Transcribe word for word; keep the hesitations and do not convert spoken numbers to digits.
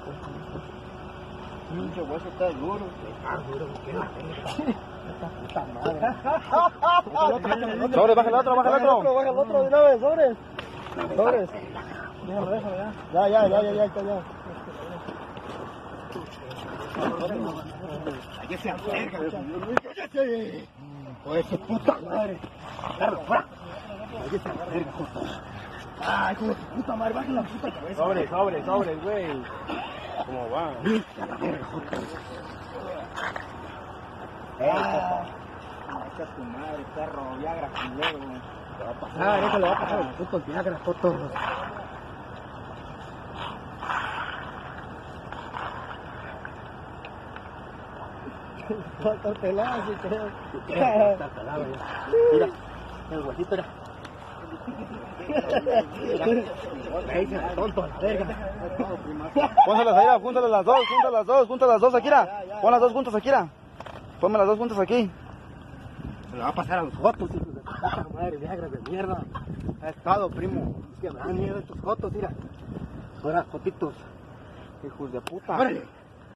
Pinche hueso está duro. Está duro, que la esta puta madre. Sobre, baja el otro, baja el otro. Baja el otro de una vez, sobres. Sobres. Déjalo, déjalo ya. Ya, ya, ya, ya, ya, está ya. Allí se acerca, pues su puta madre. Claro, fuera. Allí se acerca, justo. Ay, como su puta madre, baja la puta cabeza. Sobre, sobre, sobre, güey. ¿Cómo va? Viste a la verga, justo. Ah, echa tu madre, perro, Viagra, culero. Le va a pasar, eso le va a pasar el puto Viagra, joto. Está pelado, sí, creo. Está pelado ya. Mira, el huesito era. Me dice tonto, la verga. Pónselas ahí, júntalas las dos, júntalas las dos, júntalas las dos, Akira. Pon las dos juntas, Akira. Ponme las dos juntas aquí. Se le va a pasar a los jotos, hijos de puta madre, Viagra de mierda. Ha estado, primo. Es que me dan miedo estos jotos, mira. Ahora, jotitos. Hijos de puta. Órale.